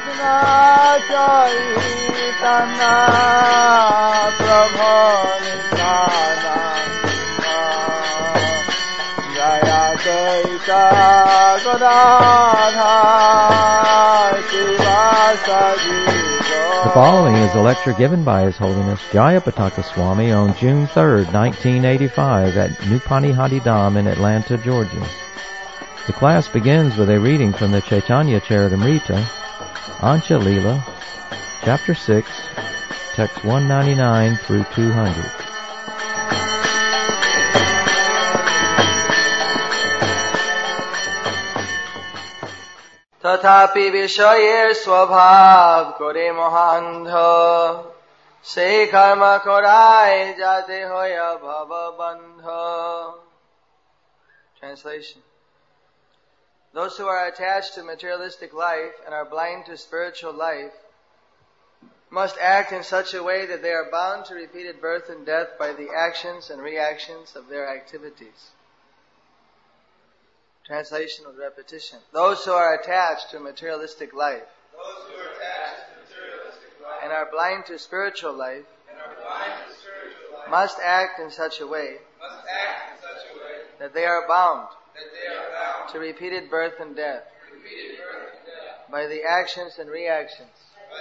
Chaitanya Prabhu Nityananda Jaya Chaita Gadadhar Sivasadi. The following is a lecture given by His Holiness Jayapataka Swami on June 3, 1985 at Nupanihati Dham in Atlanta, Georgia. The class begins with a reading from the Chaitanya Charitamrita, Ancha Leela, Chapter 6, Text 199 through 200. तथापि विषये स्वभाव करे महांध से कर्म कराए जाते होय भव बंध. Translation. Those who are attached to materialistic life and are blind to spiritual life must act in such a way that they are bound to repeated birth and death by the actions and reactions of their activities. Translation with repetition. Those who are attached to materialistic life and are blind to spiritual life must act in such a way that they are bound to repeated birth and death by the actions and reactions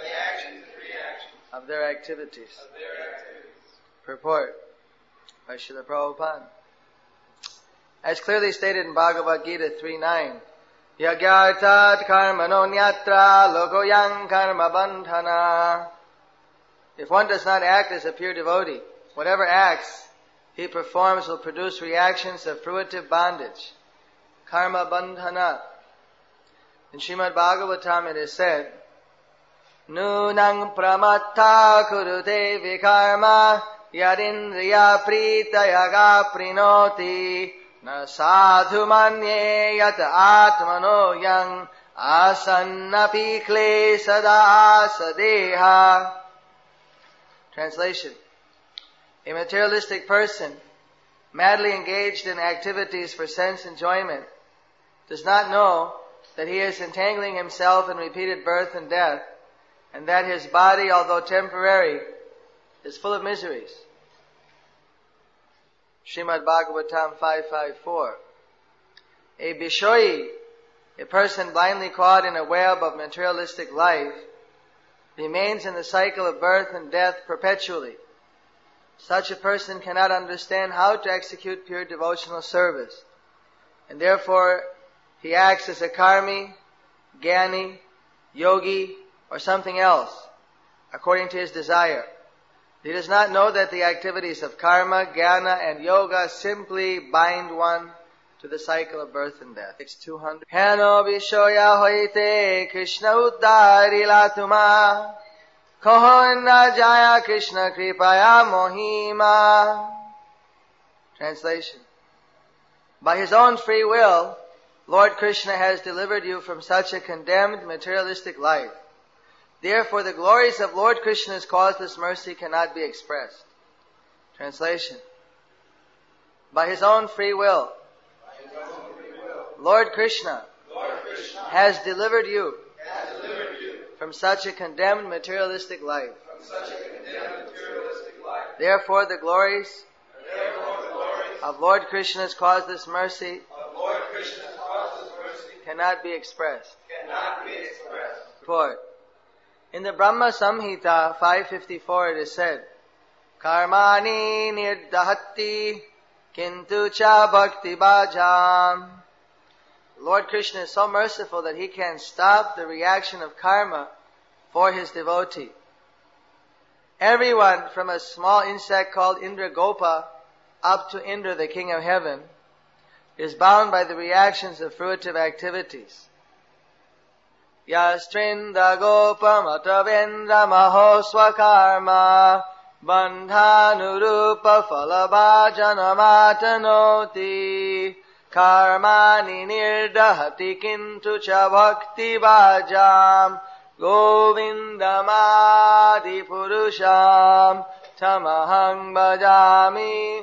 of their activities. Purport by Srila Prabhupada. As clearly stated in Bhagavad Gita 3.9, Yagyartat karmano nyatra lokoyang karma bandhana. If one does not act as a pure devotee, whatever acts he performs will produce reactions of fruitive bondage, karma bandhana. In Srimad Bhagavatam it is said, Nunang pramatta kurute vikarma yadindriya pritayaga prinoti na sadhu manye yat atmano yang asannapi klesada sadeha. Translation. A materialistic person, madly engaged in activities for sense enjoyment, does not know that he is entangling himself in repeated birth and death, and that his body, although temporary, is full of miseries. Srimad Bhagavatam 5.5.4. A Bishoyi, a person blindly caught in a web of materialistic life, remains in the cycle of birth and death perpetually. Such a person cannot understand how to execute pure devotional service, and therefore he acts as a karmi, gyani, yogi, or something else, according to his desire. He does not know that the activities of karma, jnana, and yoga simply bind one to the cycle of birth and death. It's 200. Hano vishoya hoite Krishna uddari latuma kohon na jaya Krishna kripaya mohima. Translation. By His own free will, Lord Krishna has delivered you from such a condemned materialistic life. Therefore, the glories of Lord Krishna's causeless mercy cannot be expressed. Translation. By His own free will, Lord Krishna has delivered you from such a condemned materialistic life. Therefore, the glories of Lord Krishna's causeless mercy cannot be expressed. Report. In the Brahma Samhita 5.54 it is said, Karmani nirdahati kintu cha bhakti bhajam. Lord Krishna is so merciful that He can stop the reaction of karma for His devotee. Everyone from a small insect called Indra Gopa up to Indra, the king of heaven, is bound by the reactions of fruitive activities. Yastrinda Gopa Matavendra Maho Swakarma Bandhanurupa Falabhajana Matanoti Karmani Nirdahati Kintu Cha Bhakti Bhajam Govindamadi Purusham Tamahang Bhajami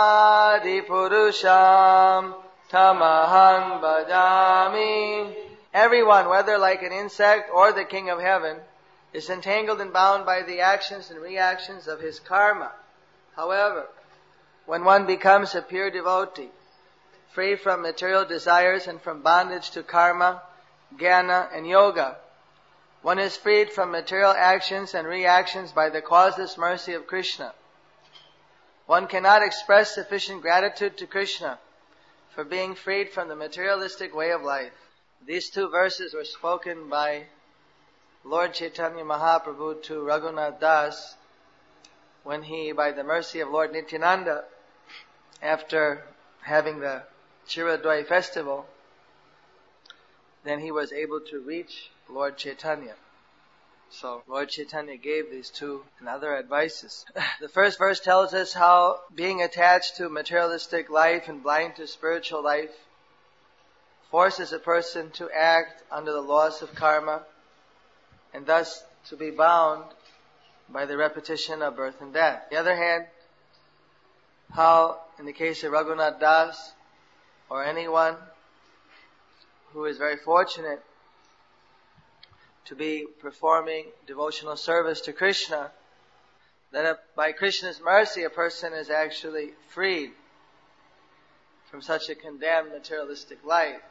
Govindamadi Purusham Tamahang Bhajami. Everyone, whether like an insect or the king of heaven, is entangled and bound by the actions and reactions of his karma. However, when one becomes a pure devotee, free from material desires and from bondage to karma, jnana, and yoga, one is freed from material actions and reactions by the causeless mercy of Krishna. One cannot express sufficient gratitude to Krishna for being freed from the materialistic way of life. These two verses were spoken by Lord Chaitanya Mahaprabhu to Raghunath Das when he, by the mercy of Lord Nityananda, after having the Chiradwai festival, then he was able to reach Lord Chaitanya. So Lord Chaitanya gave these two and other advices. The first verse tells us how being attached to materialistic life and blind to spiritual life forces a person to act under the laws of karma and thus to be bound by the repetition of birth and death. On the other hand, how in the case of Raghunath Das or anyone who is very fortunate to be performing devotional service to Krishna, that by Krishna's mercy a person is actually freed from such a condemned materialistic life.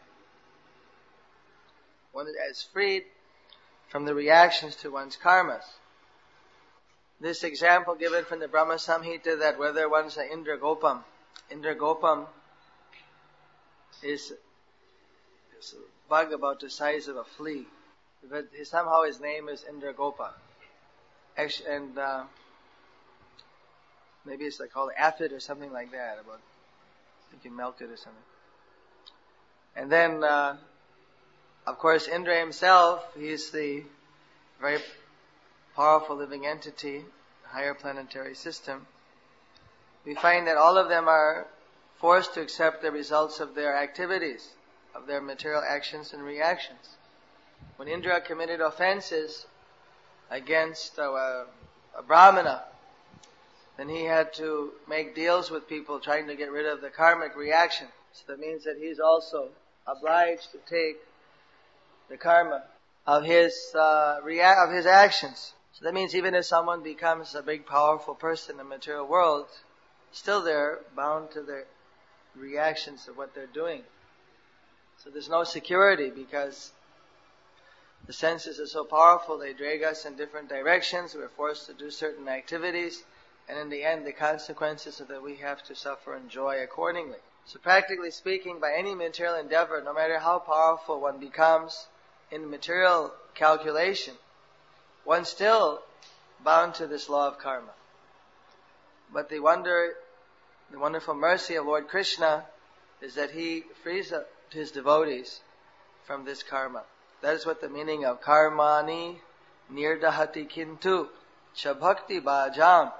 One is freed from the reactions to one's karmas. This example given from the Brahma Samhita, that whether one's an Indra Gopam is a bug about the size of a flea. But somehow his name is Indra Gopa. And maybe it's like called aphid or something like that. About you can milk it or something. And then, of course, Indra himself, he's the very powerful living entity, higher planetary system. We find that all of them are forced to accept the results of their activities, of their material actions and reactions. When Indra committed offenses against a brahmana, then he had to make deals with people trying to get rid of the karmic reaction. So that means that he's also obliged to take the karma of his actions. So that means even if someone becomes a big powerful person in the material world, still they're bound to the reactions of what they're doing. So there's no security because the senses are so powerful, they drag us in different directions, we're forced to do certain activities, and in the end the consequences are that we have to suffer and joy accordingly. So practically speaking, by any material endeavor, no matter how powerful one becomes in material calculation, one's still bound to this law of karma. But the wonderful mercy of Lord Krishna is that He frees up His devotees from this karma. That is what the meaning of karmani nirdahati kintu cha bhakti bhajam.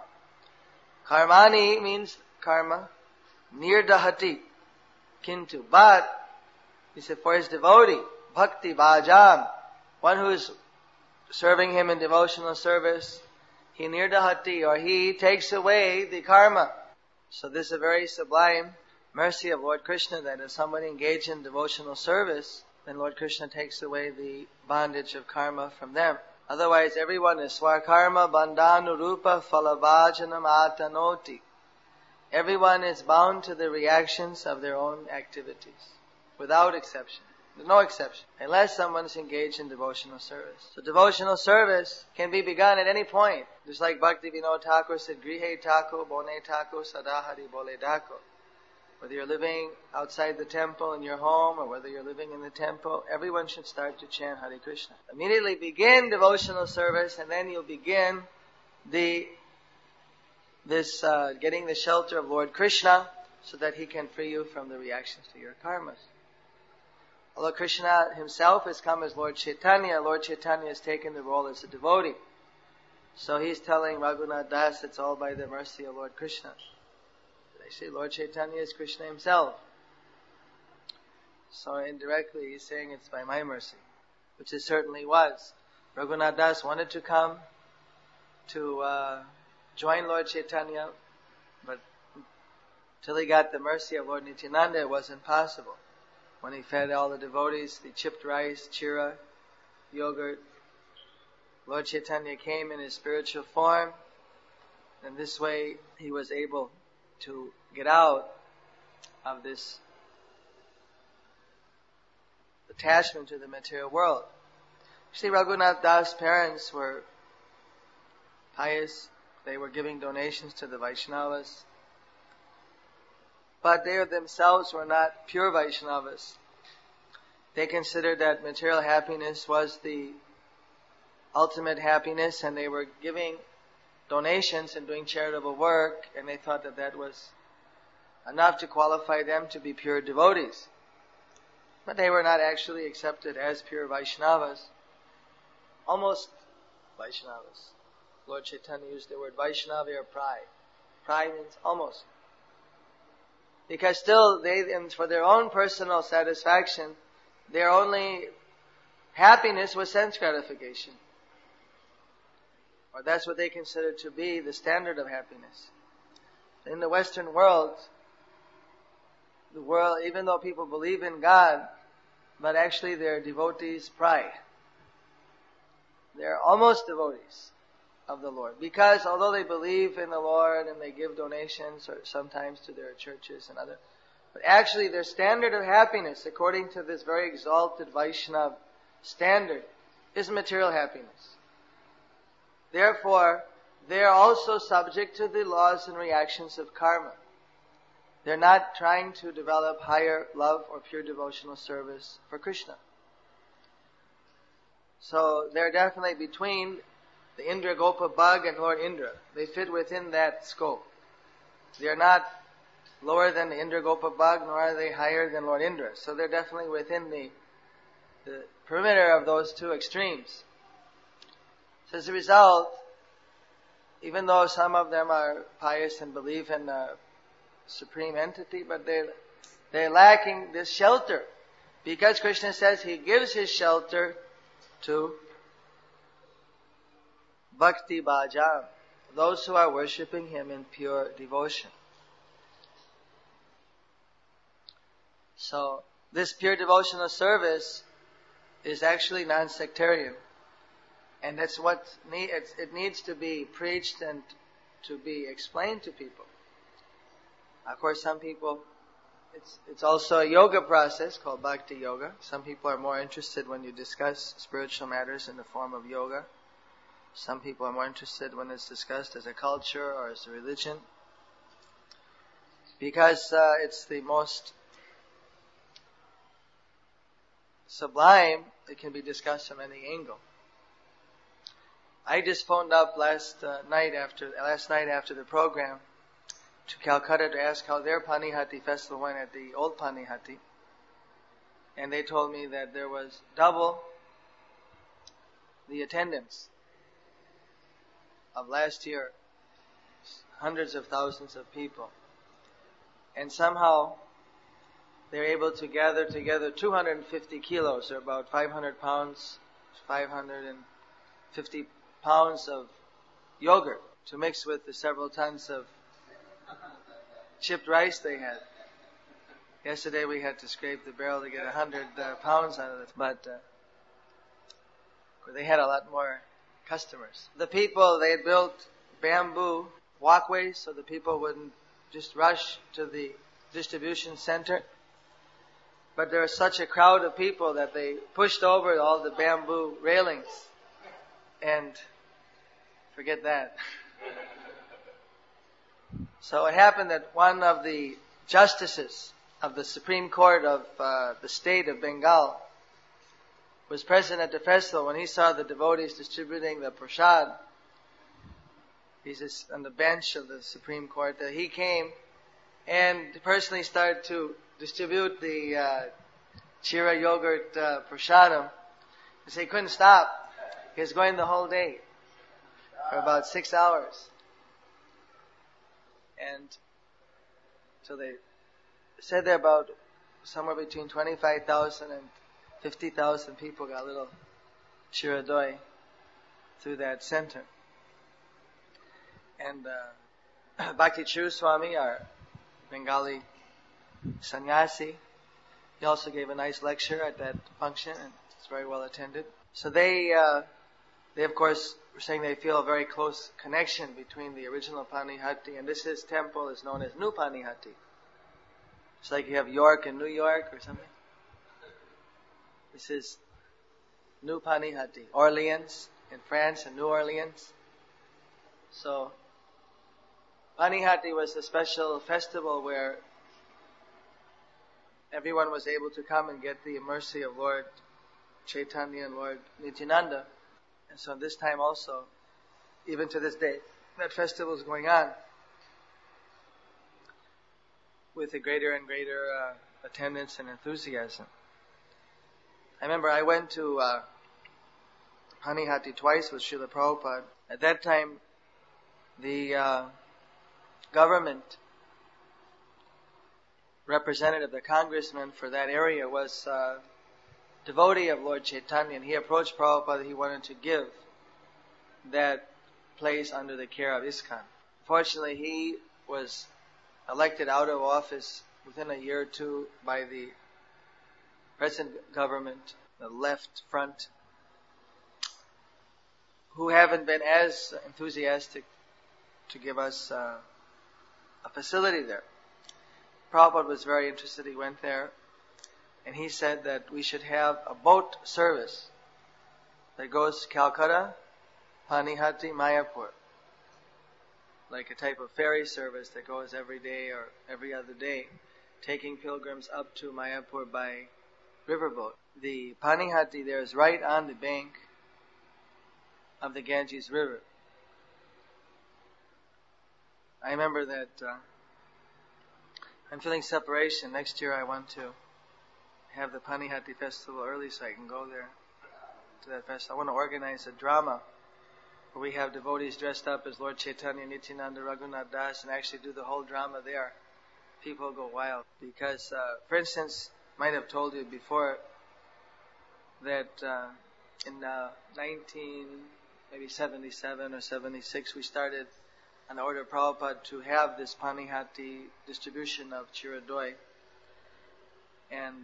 Karmani means karma, nirdahati kintu. But, he said, for his devotee, bhakti bhajam, one who is serving him in devotional service, he nirdahati, or he takes away the karma. So this is a very sublime mercy of Lord Krishna, that if somebody engaged in devotional service, then Lord Krishna takes away the bondage of karma from them. Otherwise, everyone is swakarma bandhanurupa phalabhajanam atanoti. Everyone is bound to the reactions of their own activities, without exception. There's no exception, unless someone is engaged in devotional service. So devotional service can be begun at any point. Just like Bhakti Vinod Thakur said, Grihe Thakur, Bone Thakur, Sadahari Bole Thakur. Whether you're living outside the temple in your home or whether you're living in the temple, everyone should start to chant Hare Krishna. Immediately begin devotional service, and then you'll begin getting the shelter of Lord Krishna so that He can free you from the reactions to your karmas. Although Krishna Himself has come as Lord Chaitanya has taken the role as a devotee. So He's telling Raghunath Das it's all by the mercy of Lord Krishna. Say Lord Chaitanya is Krishna Himself. So indirectly He's saying it's by my mercy, which it certainly was. Raghunath Das wanted to come to join Lord Chaitanya, but till he got the mercy of Lord Nityananda, it wasn't possible. when he fed all the devotees the chipped rice, chira, yogurt. Lord Chaitanya came in his spiritual form, and this way he was able to get out of this attachment to the material world. Sri Raghunath Das' parents were pious. They were giving donations to the Vaishnavas. But they themselves were not pure Vaishnavas. They considered that material happiness was the ultimate happiness, and they were giving donations and doing charitable work, and they thought that that was enough to qualify them to be pure devotees. But they were not actually accepted as pure Vaishnavas. Almost Vaishnavas. Lord Chaitanya used the word Vaishnava or Prai. Prai means almost. Because still they, for their own personal satisfaction, their only happiness was sense gratification. Or that's what they considered to be the standard of happiness. In the Western world, even though people believe in God, but actually they're devotees Prai. They're almost devotees of the Lord. Because although they believe in the Lord and they give donations or sometimes to their churches and other, but actually their standard of happiness, according to this very exalted Vaishnava standard, is material happiness. Therefore, they are also subject to the laws and reactions of karma. They're not trying to develop higher love or pure devotional service for Krishna. So they're definitely between the Indra Gopa Bhag and Lord Indra. They fit within that scope. They are not lower than the Indra Gopa Bhag, nor are they higher than Lord Indra. So they're definitely within the perimeter of those two extremes. So as a result, even though some of them are pious and believe in a supreme entity, but they're lacking this shelter. Because Krishna says He gives His shelter to Bhakti Bhajam, those who are worshipping Him in pure devotion. So, this pure devotional service is actually non-sectarian. And that's what it needs to be preached and to be explained to people. Of course, some people, it's also a yoga process called Bhakti Yoga. Some people are more interested when you discuss spiritual matters in the form of yoga. Some people are more interested when it's discussed as a culture or as a religion. Because it's the most sublime, it can be discussed from any angle. I just phoned up last night after the program to Calcutta to ask how their Panihati festival went at the old Panihati. And they told me that there was double the attendance of last year. Hundreds of thousands of people. And somehow they're able to gather together 250 kilos, or about 500 pounds, 550 pounds of yogurt to mix with the several tons of chipped rice they had. Yesterday we had to scrape the barrel to get 100 pounds out of it, but they had a lot more customers. The people, they had built bamboo walkways so the people wouldn't just rush to the distribution center. But there was such a crowd of people that they pushed over all the bamboo railings. And forget that. So it happened that one of the justices of the Supreme Court of the state of Bengal was present at the festival. When he saw the devotees distributing the prasad, he's just on the bench of the Supreme Court, he came and personally started to distribute the chira yogurt prasadam. He couldn't stop. He was going the whole day for about 6 hours. And so they said there about somewhere between 25,000 and 50,000 people got a little chira doi through that center. And Bhakti Chiru Swami, our Bengali sannyasi, He also gave a nice lecture at that function, and it's very well attended. So they of course were saying they feel a very close connection between the original Panihati, and this temple is known as New Panihati. It's like you have York and New York or something. This is New Panihati. Orleans in France and New Orleans. So Panihati was a special festival where everyone was able to come and get the mercy of Lord Chaitanya and Lord Nityananda. And so this time also, even to this day, that festival is going on with a greater and greater attendance and enthusiasm. I remember I went to Panihati twice with Srila Prabhupada. At that time, the government representative, the congressman for that area, was a devotee of Lord Chaitanya, and he approached Prabhupada that he wanted to give that place under the care of ISKCON. Fortunately, he was elected out of office within a year or two by the present government, the left front, who haven't been as enthusiastic to give us a facility there. Prabhupada was very interested. He went there, and he said that we should have a boat service that goes to Calcutta, Panihati, Mayapur, like a type of ferry service that goes every day or every other day, taking pilgrims up to Mayapur by riverboat. The Panihati there is right on the bank of the Ganges River. I remember that I'm feeling separation. Next year I want to have the Panihati festival early so I can go there to that festival. I want to organize a drama where we have devotees dressed up as Lord Chaitanya, Nityananda, Raghunath Das, and actually do the whole drama there. People go wild. Because, for instance, I might have told you before that in 1977 or 76, we started on the order of Prabhupada to have this Panihati distribution of Chira Doi. And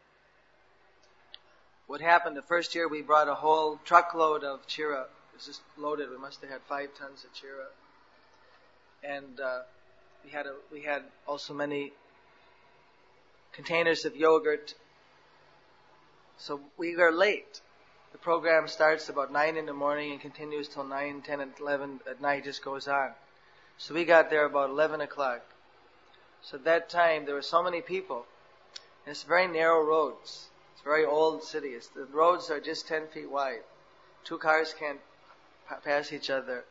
what happened the first year, we brought a whole truckload of Chira. It was just loaded. We must have had 5 tons of Chira. And we had also many containers of yogurt. So we were late. The program starts about 9 in the morning and continues till 9, 10, and 11 at night, just goes on. So we got there about 11 o'clock. So at that time, there were so many people. And it's very narrow roads. It's a very old city. The roads are just 10 feet wide. 2 cars can't pass each other.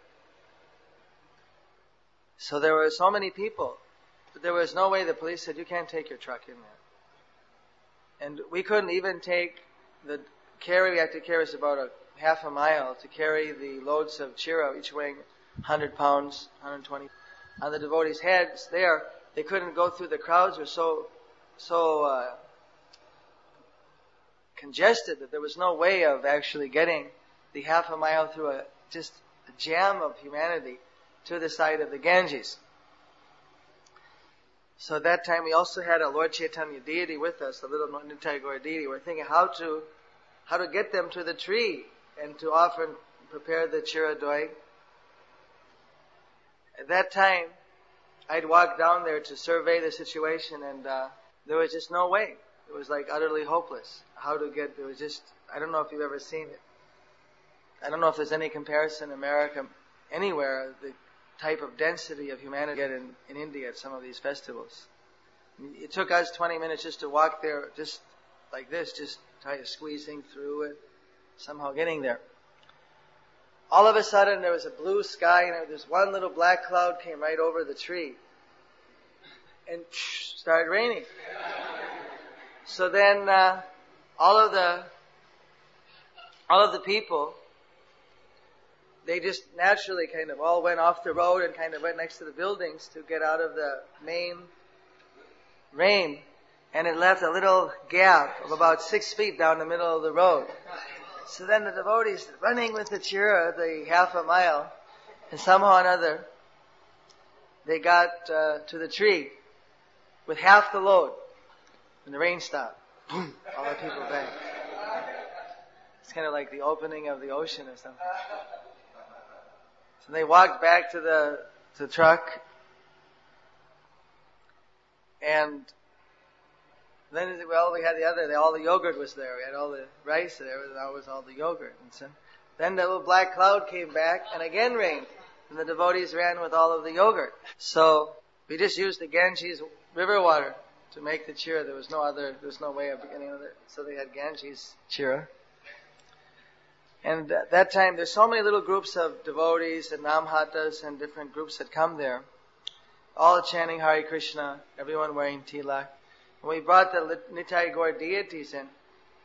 So there were so many people. But there was no way. The police said, you can't take your truck in there. And we couldn't even take we had to carry us about a half a mile to carry the loads of Chira, each weighing 100 pounds, 120. On the devotees' heads there, they couldn't go through. The crowds were so congested that there was no way of actually getting the half a mile through just a jam of humanity to the side of the Ganges. So at that time we also had a Lord Chaitanya deity with us, a little Nitai Gaur deity. We're thinking how to get them to the tree and to offer and prepare the Chira Doi. At that time, I'd walked down there to survey the situation, and there was just no way. It was like utterly hopeless. I don't know if you've ever seen it. I don't know if there's any comparison in America, anywhere, the type of density of humanity you get in India at some of these festivals. It took us 20 minutes just to walk there, just like this, just try to squeezing through it, somehow getting there. All of a sudden there was a blue sky, and this one little black cloud came right over the tree and started raining. So then all of the people, they just naturally kind of all went off the road and kind of went next to the buildings to get out of the main rain, and it left a little gap of about 6 feet down the middle of the road. So then the devotees running with the Chira, the half a mile, and somehow or another they got to the tree with half the load, and the rain stopped. boom, all the people back. It's kind of like the opening of the ocean or something. So they walked back to the truck, and then, well, we had all the yogurt was there. We had all the rice there, that was all the yogurt. And so, then the little black cloud came back and again rained. And the devotees ran with all of the yogurt. So, we just used the Ganges river water to make the chira. There was no way of getting it. So they had Ganges chira. And at that time, there's so many little groups of devotees and namhatas and different groups that come there, all chanting Hare Krishna, everyone wearing tilak. And we brought the Nitai Gaur deities in.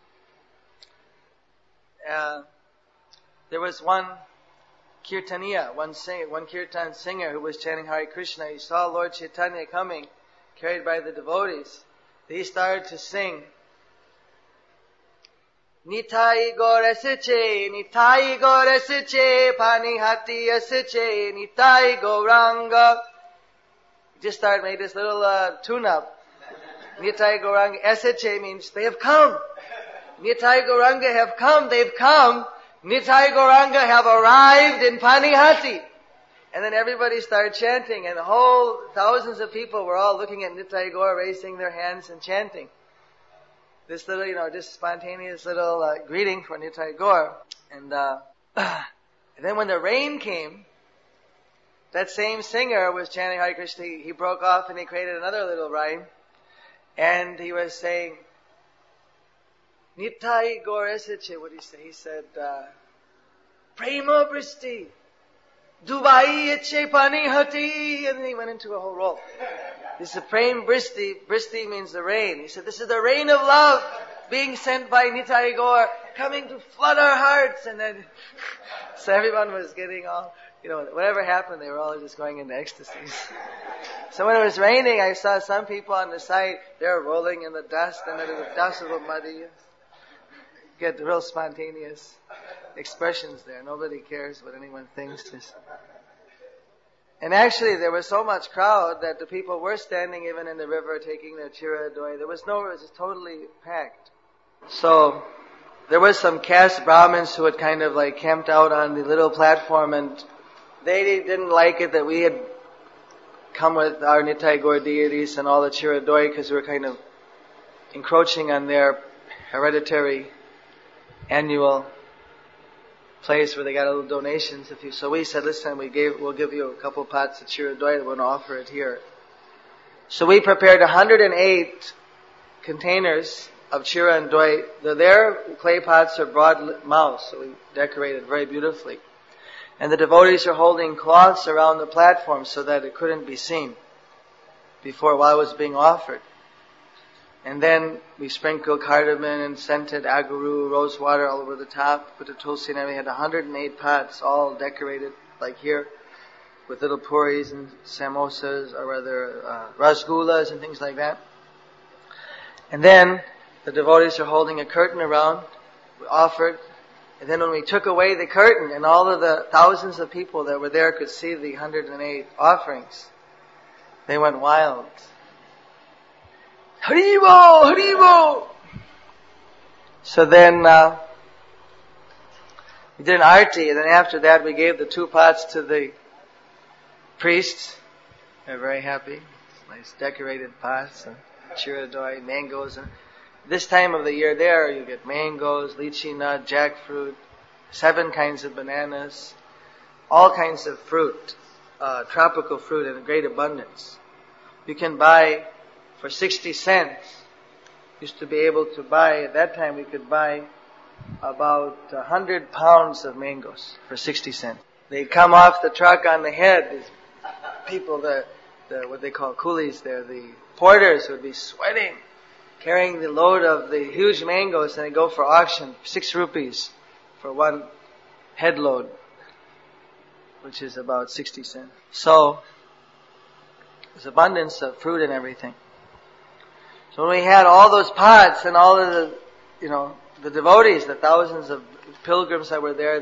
There was one kirtaniya, one kirtan singer who was chanting Hare Krishna. He saw Lord Chaitanya coming, carried by the devotees. He started to sing, Nitai Gaur esiche, Nitai Gaur esiche, Panihati esiche, Nitai Gauranga. He just made this little tune-up. Nitai Gauranga esiche means they have come. Nitai Gauranga have come, they've come. Nitai Gauranga have arrived in Panihati. And then everybody started chanting, and the whole thousands of people were all looking at Nitai Gaur, raising their hands and chanting. This little, just spontaneous little greeting for Nitai Gaur. And then when the rain came, that same singer was chanting Hare Krishna. He broke off and he created another little rhyme. And he was saying, Nitai Gaur esiche, what did he say? He said, Prema Bristi, Dubai eche Panihati, and then he went into a whole roll. This is Prem Bristi. Bristi means the rain. He said, this is the rain of love being sent by Nitai Gaur, coming to flood our hearts. And then, so everyone was getting all, whatever happened, they were all just going into ecstasies. So when it was raining, I saw some people on the side, they were rolling in the dust, and it was dust of a muddy. Get real spontaneous expressions there. Nobody cares what anyone thinks. And actually, there was so much crowd that the people were standing even in the river taking their chira doi. It was just totally packed. So, there was some caste Brahmins who had kind of camped out on the little platform, and they didn't like it that we had come with our Nitai Gaur deities and all the chira doi, because we were kind of encroaching on their hereditary annual place where they got little donations. So we said, listen, we'll give you a couple pots of chira doi, we'll offer it here. So we prepared 108 containers of chira and doi. Their clay pots are broad mouths, so we decorated very beautifully. And the devotees are holding cloths around the platform so that it couldn't be seen while it was being offered. And then we sprinkled cardamom and scented aguru, rose water all over the top, put a tulsi, and we had 108 pots all decorated like here with little puris and samosas, or rather rasgullas and things like that. And then the devotees are holding a curtain around, we offered, and then when we took away the curtain and all of the thousands of people that were there could see the 108 offerings, they went wild. Haribo! Haribo! So then we did an arti, and then after that we gave the 2 pots to the priests. They're very happy. Nice decorated pots, and chira doi, mangoes. And this time of the year there, you get mangoes, lychee nut, jackfruit, 7 kinds of bananas, all kinds of fruit, tropical fruit in great abundance. You can buy for 60 cents. Used to be able to buy, at that time we could buy about 100 pounds of mangoes for 60 cents. They'd come off the truck on the head. These people, the what they call coolies there, the porters would be sweating, carrying the load of the huge mangoes, and they go for auction, 6 rupees for 1 head load, which is about 60 cents. So, there's abundance of fruit and everything. So when we had all those pots and all of the, the devotees, the thousands of pilgrims that were there,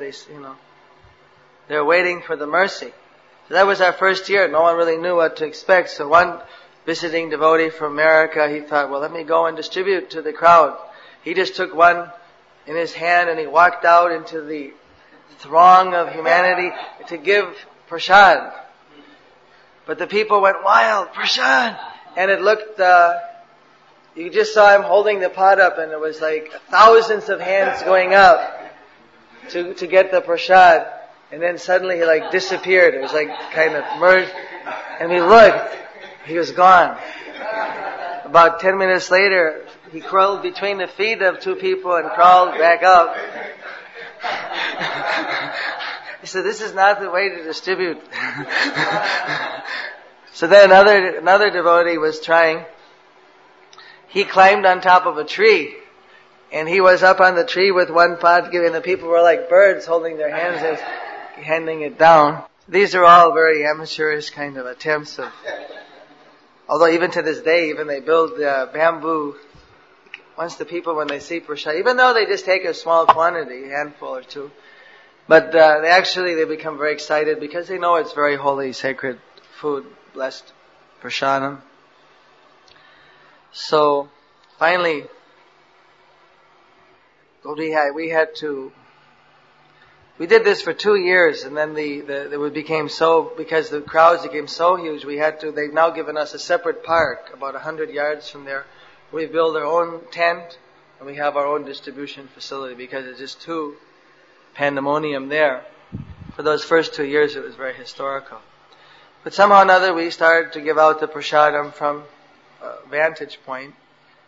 they're waiting for the mercy. So that was our first year. No one really knew what to expect. So one visiting devotee from America, he thought, well, let me go and distribute to the crowd. He just took one in his hand and he walked out into the throng of humanity to give prasad. But the people went wild, prasad! And it looked, you just saw him holding the pot up and it was like thousands of hands going up to get the prasad. And then suddenly he like disappeared. It was like kind of merged. And we looked, he was gone. About 10 minutes later, he crawled between the feet of two people and crawled back up. He said, this is not the way to distribute. So then another devotee was trying. He climbed on top of a tree. And he was up on the tree with one pot, and the people were like birds holding their hands and handing it down. These are all very amateurish kind of attempts of, although even to this day, even they build bamboo. Once the people, when they see prasad, even though they just take a small quantity, a handful or two, but they become very excited because they know it's very holy, sacred food, blessed prasadam. So finally, we did this for 2 years, and then because the crowds became so huge, they've now given us a separate park about 100 yards from there. We build our own tent, and we have our own distribution facility because it's just too pandemonium there. For those first 2 years, it was very historical. But somehow or another, we started to give out the prasadam from a vantage point.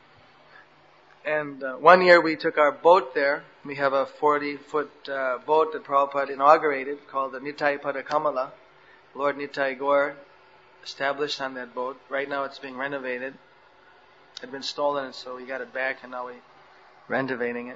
And 1 year we took our boat there. We have a 40-foot boat that Prabhupada inaugurated called the Nitai Padakamala. Lord Nitai Gaur established on that boat. Right now it's being renovated. It had been stolen, so we got it back and now we're renovating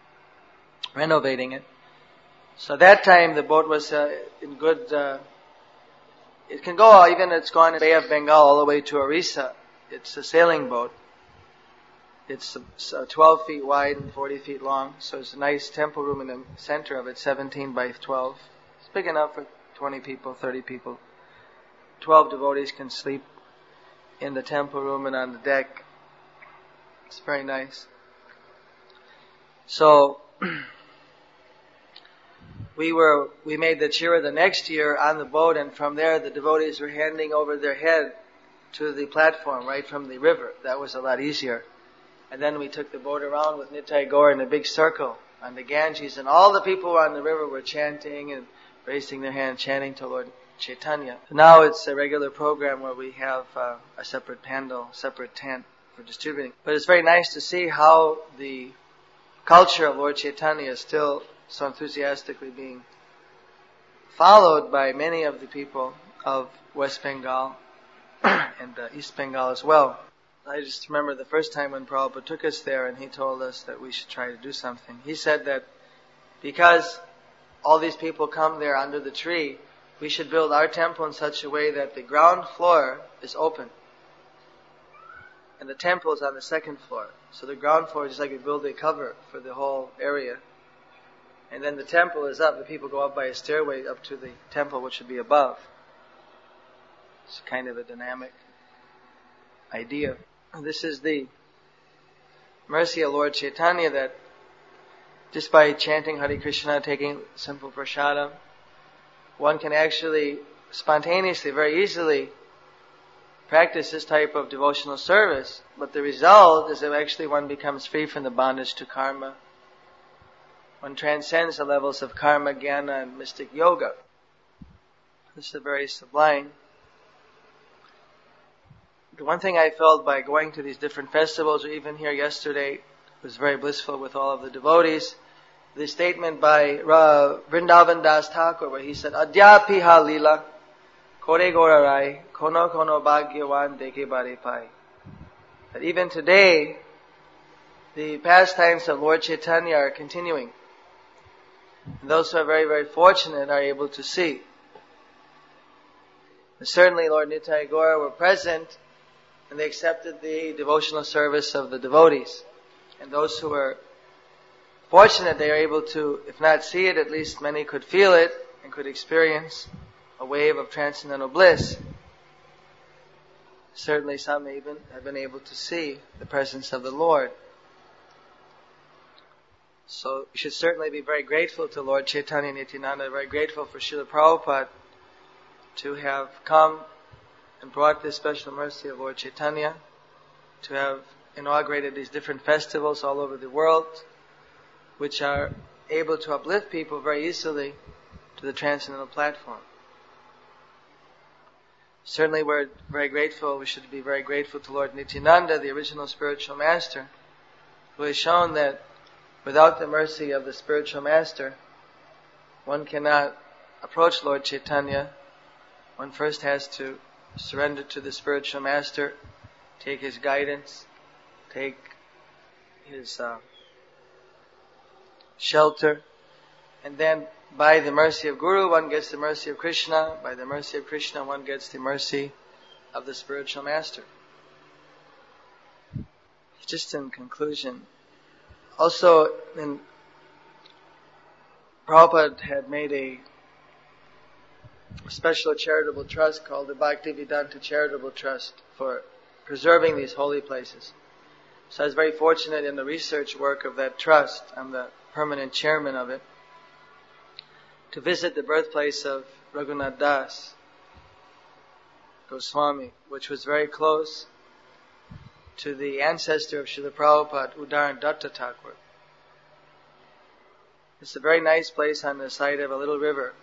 it. So that time the boat was in good, it can go, even it's gone in the Bay of Bengal all the way to Orissa. It's a sailing boat. It's 12 feet wide and 40 feet long, so it's a nice temple room in the center of it, 17 by 12. It's big enough for 20 people, 30 people. 12 devotees can sleep in the temple room and on the deck. It's very nice. So, we made the chira the next year on the boat, and from there the devotees were handing over their head to the platform right from the river. That was a lot easier. And then we took the boat around with Nitai Gaur in a big circle on the Ganges, and all the people on the river were chanting and raising their hand, chanting to Lord Chaitanya. Now it's a regular program where we have a separate pandal, separate tent for distributing. But it's very nice to see how the culture of Lord Chaitanya is still so enthusiastically being followed by many of the people of West Bengal and East Bengal as well. I just remember the first time when Prabhupada took us there and he told us that we should try to do something. He said that because all these people come there under the tree, we should build our temple in such a way that the ground floor is open. And the temple is on the second floor. So the ground floor is just like we build a cover for the whole area. And then the temple is up. The people go up by a stairway up to the temple, which should be above. It's kind of a dynamic idea. This is the mercy of Lord Chaitanya, that just by chanting Hare Krishna, taking simple prasadam, one can actually spontaneously, very easily practice this type of devotional service. But the result is that actually one becomes free from the bondage to karma. One transcends the levels of karma, jnana, and mystic yoga. This is very sublime. The one thing I felt by going to these different festivals, or even here yesterday, was very blissful with all of the devotees. The statement by Vrindavan Das Thakur, where he said, Adyapi ha lila, kore gorarai, kono kono bhagyavan deke bare pai. That even today, the pastimes of Lord Chaitanya are continuing. And those who are very, very fortunate are able to see. And certainly Lord Nitai Gaur were present, and they accepted the devotional service of the devotees. And those who were fortunate, they are able to, if not see it, at least many could feel it and could experience a wave of transcendental bliss. Certainly some even have been able to see the presence of the Lord. So we should certainly be very grateful to Lord Chaitanya Nityananda, very grateful for Srila Prabhupada to have come and brought this special mercy of Lord Chaitanya, to have inaugurated these different festivals all over the world, which are able to uplift people very easily to the transcendental platform. Certainly we're very grateful, we should be very grateful to Lord Nityananda, the original spiritual master, who has shown that without the mercy of the spiritual master, one cannot approach Lord Chaitanya. One first has to surrender to the spiritual master, take his guidance, take his shelter, and then by the mercy of Guru, one gets the mercy of Krishna. By the mercy of Krishna, one gets the mercy of the spiritual master. Just in conclusion, also Prabhupada had made a special charitable trust called the Bhaktivedanta Charitable Trust for preserving these holy places. So I was very fortunate in the research work of that trust. I'm the permanent chairman of it, to visit the birthplace of Raghunath Das Goswami, which was very close to the ancestor of Srila Prabhupada, Udaran Datta Thakur. It's a very nice place on the side of a little river.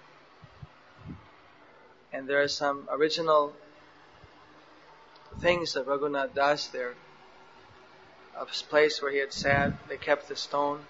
And there are some original things of Raghunath Das there. A place where he had sat, they kept the stone.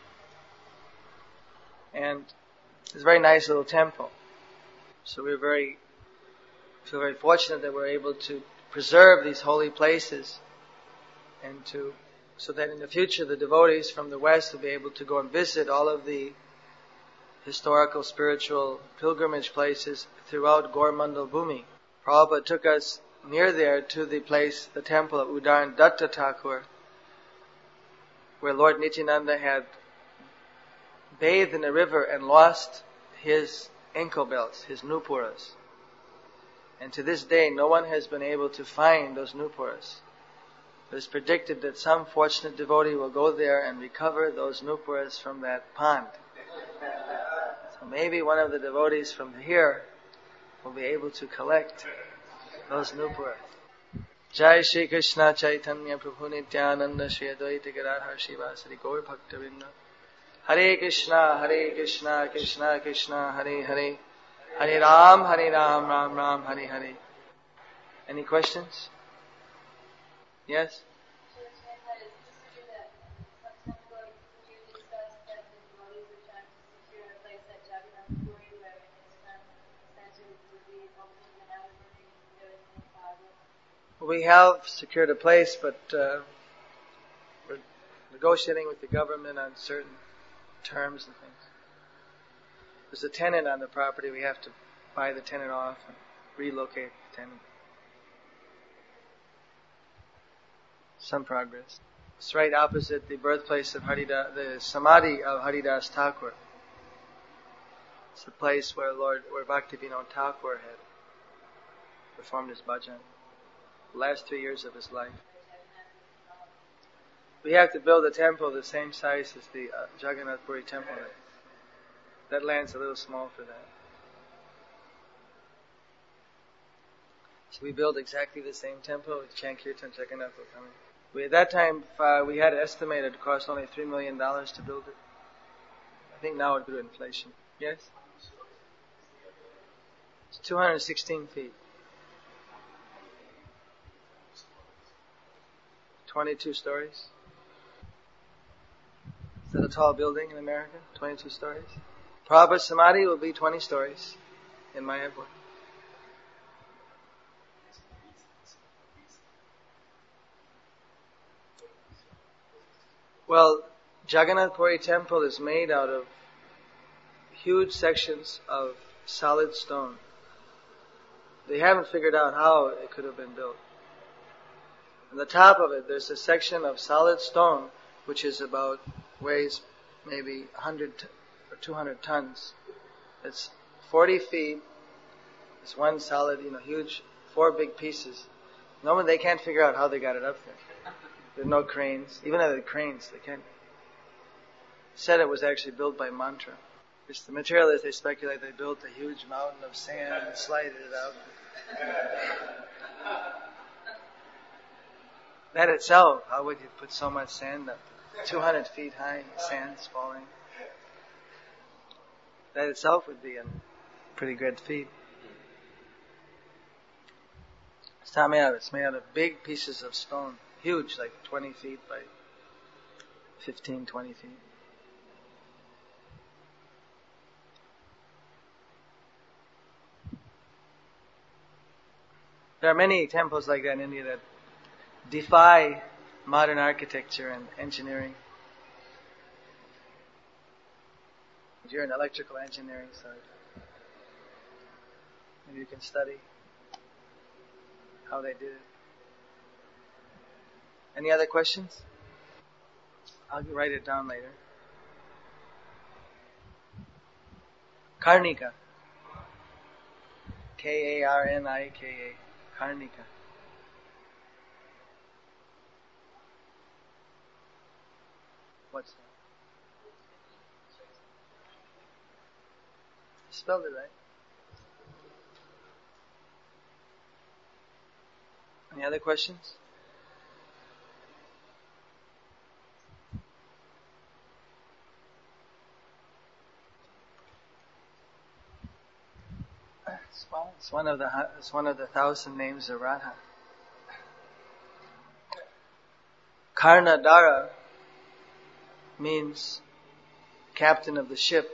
And it's a very nice little temple. So we feel very fortunate that we're able to preserve these holy places and so that in the future the devotees from the West will be able to go and visit all of the historical, spiritual pilgrimage places throughout Gaur-Mandal Bhumi. Prabhupada took us near there to the place, the temple of Udaran Datta Thakur, where Lord Nityananda had bathed in a river and lost his ankle belts, his nupuras. And to this day, no one has been able to find those nupuras. It is predicted that some fortunate devotee will go there and recover those nupuras from that pond. So maybe one of the devotees from here will be able to collect those nupuras. Jai Shri Krishna Chaitanya Prabhu Nityananda Shri Advaita Gadadhar Shivasari Gaur Bhaktavinda. Hare Krishna, Krishna Krishna, Hare Hare, Hare Ram, Ram Ram, Hare Hare. Any questions? Yes? We have secured a place, but we're negotiating with the government on certain terms and things. There's a tenant on the property. We have to buy the tenant off and relocate the tenant. Some progress. It's right opposite the birthplace of the Samadhi of Haridas Thakur. It's the place where Bhaktivinoda Thakur had performed his bhajan. The last 3 years of his life. We have to build a temple the same size as the Jagannath Puri temple. That land's a little small for that. So we build exactly the same temple with Chankirtan Jagannath will come in. At that time, we had estimated it cost only $3 million to build it. I think now it due to inflation. Yes? It's 216 feet. 22 stories. Is that a tall building in America? 22 stories? Prabhupada Samadhi will be 20 stories in Mayapur. Well, Jagannath Puri temple is made out of huge sections of solid stone. They haven't figured out how it could have been built. On the top of it, there's a section of solid stone, which weighs maybe 100 or 200 tons. It's 40 feet. It's one solid, huge, 4 big pieces. No, they can't figure out how they got it up there. There are no cranes. Even at the cranes, they can't. Said it was actually built by mantra. It's the materialists, they speculate they built a huge mountain of sand and slided it out. That itself, how would you put so much sand up? 200 feet high, sand's falling. That itself would be a pretty great feat. It's not made out of, it's made out of big pieces of stone. Huge, like 20 feet by 15, 20 feet. There are many temples like that in India that defy modern architecture and engineering. You're in electrical engineering, so maybe you can study how they did it. Any other questions? I'll write it down later. Karnika. Karnika. Karnika. What's that? You spelled it right. Any other questions? It's one of the 1,000 names of Radha. Karnadara means captain of the ship,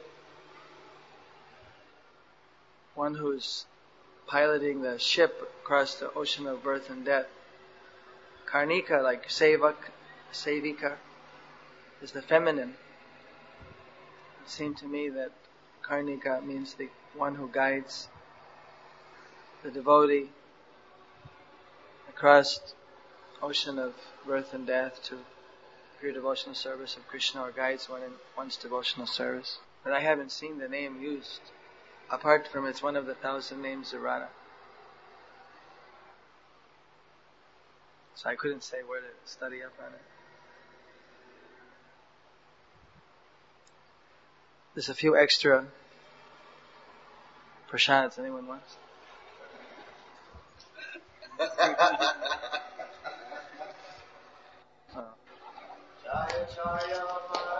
one who's piloting the ship across the ocean of birth and death. Karnika, like Sevika, is the feminine. It seemed to me that Karnika means the one who guides the devotee across ocean of birth and death to pure devotional service of Krishna, or guides one in one's devotional service. But I haven't seen the name used, apart from it's one of the 1,000 names of Radha. So I couldn't say where to study up on it. There's a few extra prashads anyone wants. Jaya Jaya